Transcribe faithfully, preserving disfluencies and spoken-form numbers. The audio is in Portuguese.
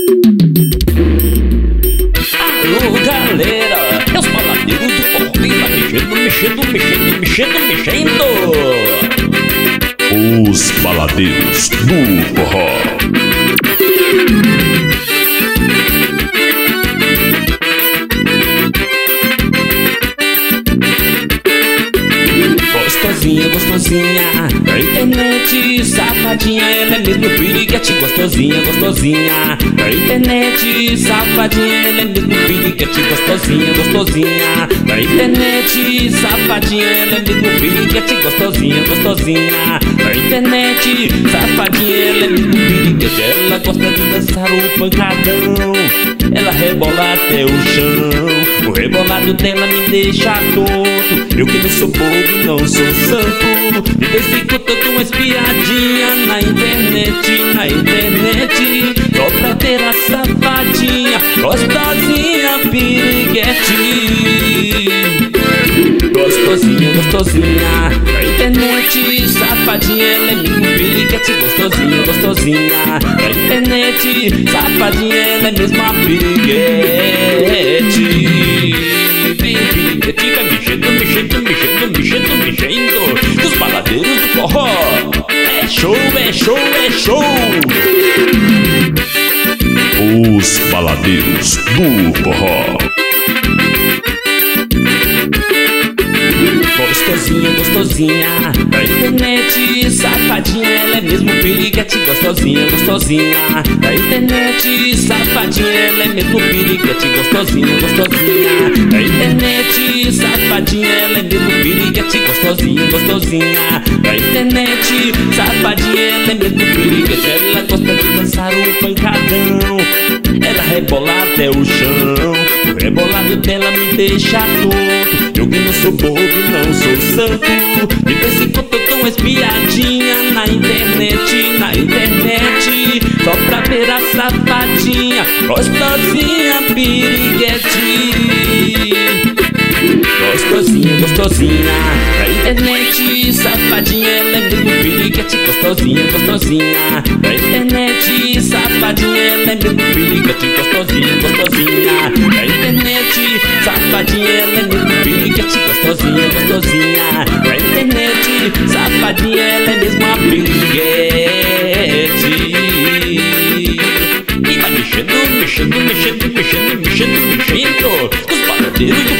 Alô galera, é os baladeiros do forró que tá mexendo, mexendo, mexendo, mexendo, mexendo. Os baladeiros do forró. Gostosinha, gostosinha, na internet, safadinha, ela é mesmo piriguete. Gostosinha, gostosinha, na internet, safadinha, ela é mesmo piriguete. Gostosinha, gostosinha, na internet, safadinha, ela é mesmo piriguete. Gostosinha, gostosinha, na internet, safadinha, ela é mesmo piriguete. Ela gosta de dançar o pancadão, ela rebola até o chão. O rebolado dela me deixa tonto, eu que não sou bobo, não sou santo. De vez em quando eu dou uma espiadinha na internet, na internet, só pra ter a safadinha, gostosinha, piriguete. Gostosinha, gostosinha, na internet, safadinha, ela é mesmo piriguete. Gostosinha, gostosinha, na internet, safadinha, ela é mesmo a piriguete. Piriguete vai mexendo, mexendo, mexendo, mexendo, mexendo. Dos baladeiros do forró. É show, é show, é show. Os baladeiros do forró. Gostosinha, gostosinha, na internet, safadinha, ela é mesmo piriguete. Gostosinha, gostosinha, na internet, safadinha, ela é mesmo piriguete. Gostosinha, gostosinha, na internet, safadinha, ela é mesmo piriguete. Gostosinha, gostosinha, na internet, safadinha, ela é mesmo piriguete. Ela gosta de dançar o pancadão, ela rebola até o chão. O rebolado dela me deixa tonto, eu que não sou bobo, não sou santo. De vez em quando eu dou uma espiadinha na internet, na internet, só pra ver a safadinha, gostosinha, piriguete. Gostosinha, gostosinha, na internet, safadinha, ela é mesmo piriguete. Gostosinha, gostosinha, na internet, safadinha, ela é mesmo piriguete. Gostosinha, gostosinha, na internet, safadinha, ela é mesmo piriguete. Gostosinha, gostosinha, na internet, safadinha, ela é mesmo a piriguete. E vai mexendo, mexendo, mexendo, mexendo, mexendo, mexendo. Os baladeiros do